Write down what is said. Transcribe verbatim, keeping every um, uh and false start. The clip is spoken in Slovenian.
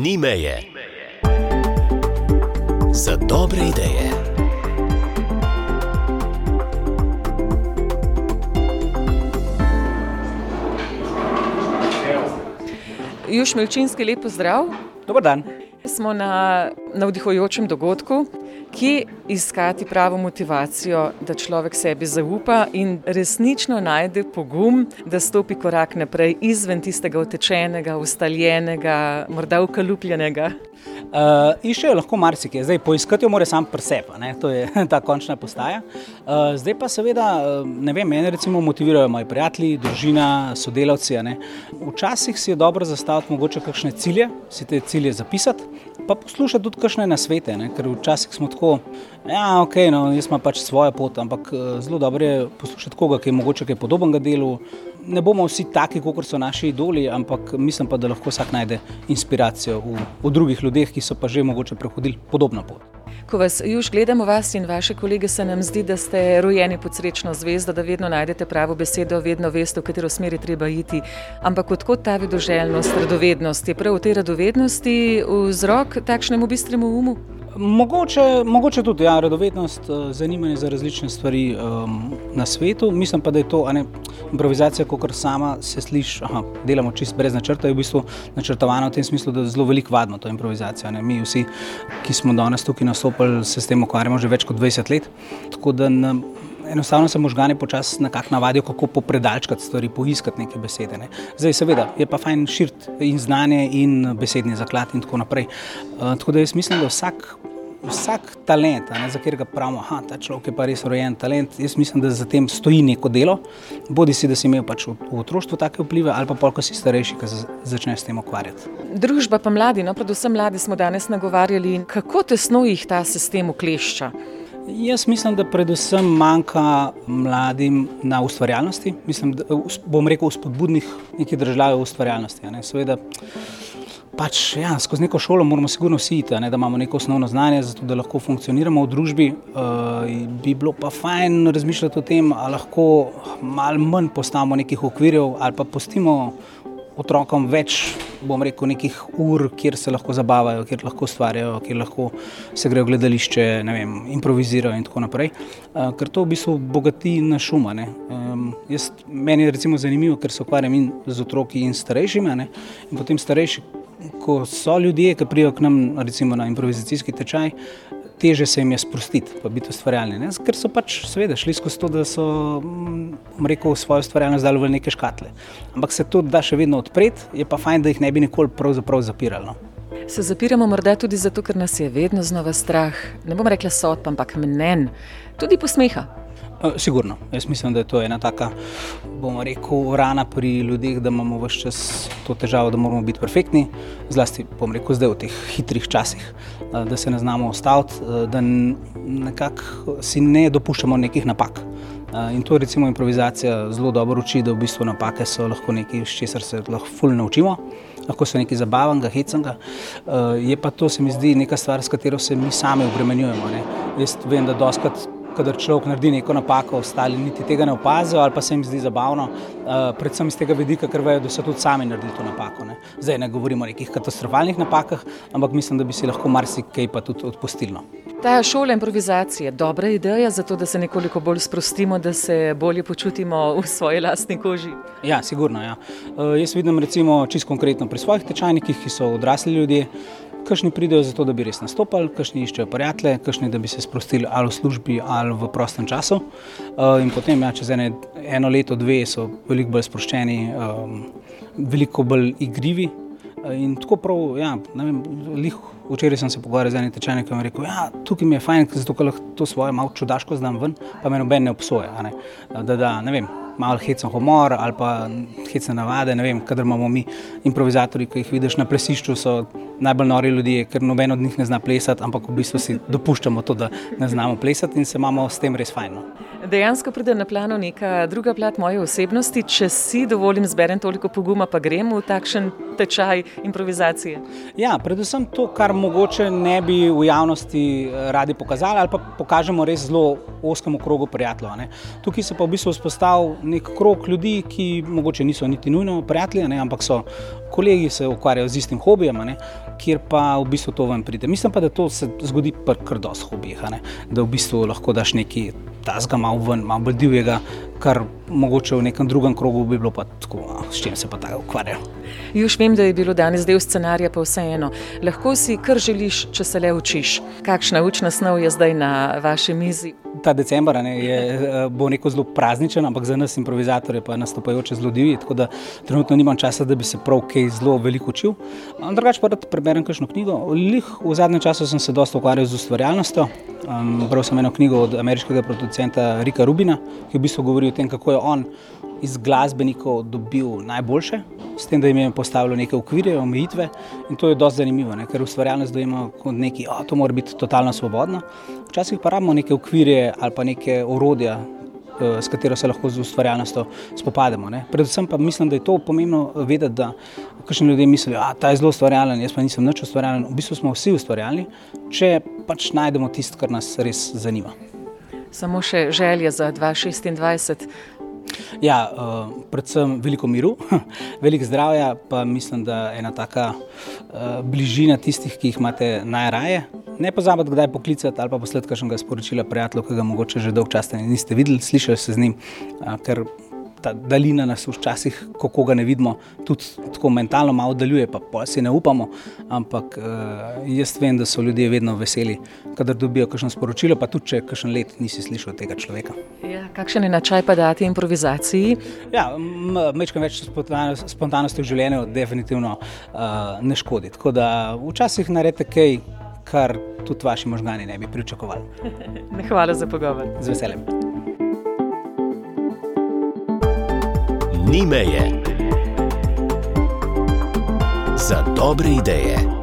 Ni meje. Za dobre ideje. Juš Milčinski, lep pozdrav. Dober dan. Smo na navdihujočem dogodku, kje iskati pravo motivacijo, da človek sebi zaupa in resnično najde pogum, da stopi korak naprej izven tistega utečenega, ustaljenega, morda ukalupljenega. Uh, iščejo lahko marsikaj. Zdaj, poiskati jo mora sam pri sebi, ne? To je ta končna postaja. Uh, zdaj pa seveda, ne vem, mene recimo motivirajo moji prijatelji, družina, sodelavci. Ne? Včasih si je dobro zastaviti mogoče kakšne cilje, si te cilje zapisati, pa poslušati tudi kakšne nasvete, ne? Ker včasih smo tako, ja, ok, no, jaz imam pač svojo pot, ampak zelo dobro je poslušati koga, ki je mogoče kaj podobnega delu. Ne bomo vsi taki, kakor so naši idoli, ampak mislim pa, da lahko vsak najde inspiracijo v, v drugih ljudeh, ki so pa že mogoče prehodili podobno pot. Ko vas, Juš, gledamo vas in vaše kolege, se nam zdi, da ste rojeni pod srečno zvezdo, da vedno najdete pravo besedo, vedno veste, v katero smer je treba iti. Ampak odkot ta vedoželjnost, radovednost? Je prav v tej radovednosti vzrok takšnemu bistremu umu? Mogoče, mogoče tudi, ja, radovednost, zanimanje za različne stvari um, na svetu. Mislim pa, da je to, a ne, improvizacija, kakor sama se sliši, aha, delamo čisto brez načrta, je v bistvu načrtovano v tem smislu, da je zelo veliko vadno to improvizacija. Ne. Mi vsi, ki smo danes tukaj nastopili, se s tem ukvarjamo že več kot dvajset let, tako da na, enostavno se možgani počasi nekako navadijo, kako popredalčkati stvari, poiskati neke besede. Ne. Zdaj seveda, je pa fajn širiti in znanje in besedni zaklad in tako naprej. Uh, tako da jaz mislim, da vsak Vsak talent, ne, za katerega pravimo, aha, ta človek je pa res rojen talent, jaz mislim, da za tem stoji neko delo, bodi si, da si imel pač v, v otroštvu take vplive, ali pa pol, ko si starejši, ko začneš s tem ukvarjati. Družba pa mladi, no, predvsem mladi smo danes nagovarjali, kako tesno jih ta sistem uklešča? Jaz mislim, da predvsem manjka mladim na ustvarjalnosti, mislim, da, bom rekel, spodbudnih nekih držav ustvarjalnosti, ne, seveda. Pač, ja, skozi neko šolo moramo sigurno vsi iti, ne, da imamo neko osnovno znanje, zato da lahko funkcioniramo v družbi. Uh, bi bilo pa fajn razmišljati o tem, ali lahko malo manj postavimo nekih okvirjev ali pa pustimo otrokom več, bom rekel, nekih ur, kjer se lahko zabavajo, kjer lahko ustvarjajo, kjer lahko se grejo v gledališče, ne vem, improvizirajo in tako naprej. Uh, ker to v bistvu bogati naš um, ne. Um, jaz, meni je recimo zanimivo, ker se ukvarjam in z otroki in starejšimi, ne, in potem starejši, ko so ljudje, ki pridejo k nam recimo na improvizacijski tečaj, teže se jim je sprostiti, pa biti ustvarjalni, ne? Ker so pač seveda šli skozi to, da so, bom rekel, svojo ustvarjalnost dali v neke škatle. Ampak se to da še vedno odpreti, je pa fajn, da jih ne bi nikoli pravzaprav zapirali. No? Se zapiramo morda tudi zato, ker nas je vedno znova strah, ne bom rekla sodb, ampak mnenj, tudi posmeha. Sigurno. Jaz mislim, da je to ena taka, bomo rekel, rana pri ljudeh, da imamo ves čas to težavo, da moramo biti perfektni, zlasti, bom rekel, zdaj v teh hitrih časih, da se ne znamo ustaviti, da nekako si ne dopuščamo nekih napak. In to recimo improvizacija zelo dobro uči, da v bistvu napake so lahko nekaj, s česar se lahko ful naučimo, lahko so nekaj zabavnega, hecnega. Je pa to, se mi zdi, neka stvar, s katero se mi sami obremenjujemo. Ne? Jaz vem, da dostikrat, kadar človek naredi neko napako, ostali niti tega ne opazijo ali pa se jim zdi zabavno, uh, predvsem iz tega vidika, ker vejo, da so tudi sami naredili to napako. Ne. Zdaj ne govorimo o nekih katastrofalnih napakah, ampak mislim, da bi si lahko marsikaj pa tudi odpustili. Ta šola improvizacije, dobra ideja za to, da se nekoliko bolj sprostimo, da se bolje počutimo v svoji lastni koži? Ja, sigurno, ja. Uh, jaz vidim recimo čisto konkretno pri svojih tečajnikih, ki so odrasli ljudje, kakšni pridejo zato, da bi res nastopali, kakšni iščejo prijatelje, kakšni, da bi se sprostili ali v službi ali v prostem času. Uh, in potem, ja, čez ene, eno leto, dve so veliko bolj sproščeni, um, veliko bolj igrivi. Uh, in tako prav, ja, ne vem, lih, včeraj sem se pogovarjal z enim tečajnikom in rekel, ja, tukaj mi je fajn, zato ker lahko to svoje malo čudaško zdam ven, pa me noben ne obsoja, a ne, da, da, ne vem, malo hecen humor ali pa hecne navade, ne vem, kadar imamo mi improvizatorji, ko jih vidiš na plesišču, so najbolj nori ljudje, ker noben od njih ne zna plesati, ampak v bistvu si dopuščamo to, da ne znamo plesati in se imamo s tem res fajn. Dejansko pride na plano neka druga plat moje osebnosti, če si dovolim, zberem toliko poguma, pa grem v takšen tečaj improvizacije. Ja, predvsem to, kar mogoče ne bi v javnosti radi pokazali ali pa pokažemo res zelo ozkemu krogu prijateljev. Ne. Tukaj se pa v bistvu vzpostavil nek krog ljudi, ki mogoče niso niti nujno prijatelji, ne, ampak so kolegi, se ukvarjajo z istim hobijem, ne, kjer pa v bistvu to vam pride. Mislim pa, da to se zgodi pri kar dosti hobijih, da v bistvu lahko daš nekaj tazga malo ven, malo bolj divjega, kar mogoče v nekem drugem krogu bi bilo pa tako, s čim se pa tako ukvarjajo. Juš, vem, da je bilo danes del scenarija, pa vseeno. Lahko si kar želiš, če se le učiš. Kakšna učna snov je zdaj na vaši mizi? Ta december ne, je, bo neko zelo prazničen, ampak za nas improvizatorje pa nastopajoče zelo divji, tako da trenutno nimam časa, da bi se prav kaj zelo veliko učil. Drugače pa rad preberem kakšno knjigo. Lih v zadnjem času sem se dosta ukvarjal z ustvarjalnostjo. Um, bral sem eno knjigo od ameriškega producenta Ricka Rubina, ki v bistvu govori o tem, kako je on iz glasbenikov dobil najboljše, s tem, da jim je postavilo neke okvirje, omejitve, in to je dosti zanimivo, ne? Ker ustvarjalnost dojema kot neki, o, to mora biti totalno svobodno. Včasih pa rabimo neke okvirje ali pa neke orodja, s katero se lahko z ustvarjalnostjo spopademo. Ne? Predvsem pa mislim, da je to pomembno vedeti, da kakšni ljudje mislijo, da ta je zelo ustvarjalen, jaz pa nisem nič ustvarjalen. V bistvu smo vsi ustvarjalni, če pač najdemo tisto, kar nas res zanima. Samo še želje za dva tisoč šestindvajset. Ja, uh, predvsem veliko miru, veliko zdravja, pa mislim, da ena taka uh, bližina tistih, ki jih imate najraje. Ne pozabiti, kdaj poklicati ali pa poslati kakšnega sporočila prijatelju, ki ga mogoče že dolgo časa niste videli, slišali se z njim, uh, ker ta daljina nas včasih, ko koga ne vidimo, tudi tako mentalno malo daljuje, pa pol si ne upamo, ampak uh, jaz vem, da so ljudje vedno veseli, kadar dobijo kakšno sporočilo, pa tudi če kakšen let nisi slišal tega človeka. Ja, kakšen je načaj pa dati improvizaciji? Ja, mečkam več spontanosti v življenju definitivno uh, ne škodi, tako da včasih naredite kaj, kar tudi vaši možgani ne bi pričakovali. Hvala za pogovor. Z veseljem. Ni meje za dobre ideje.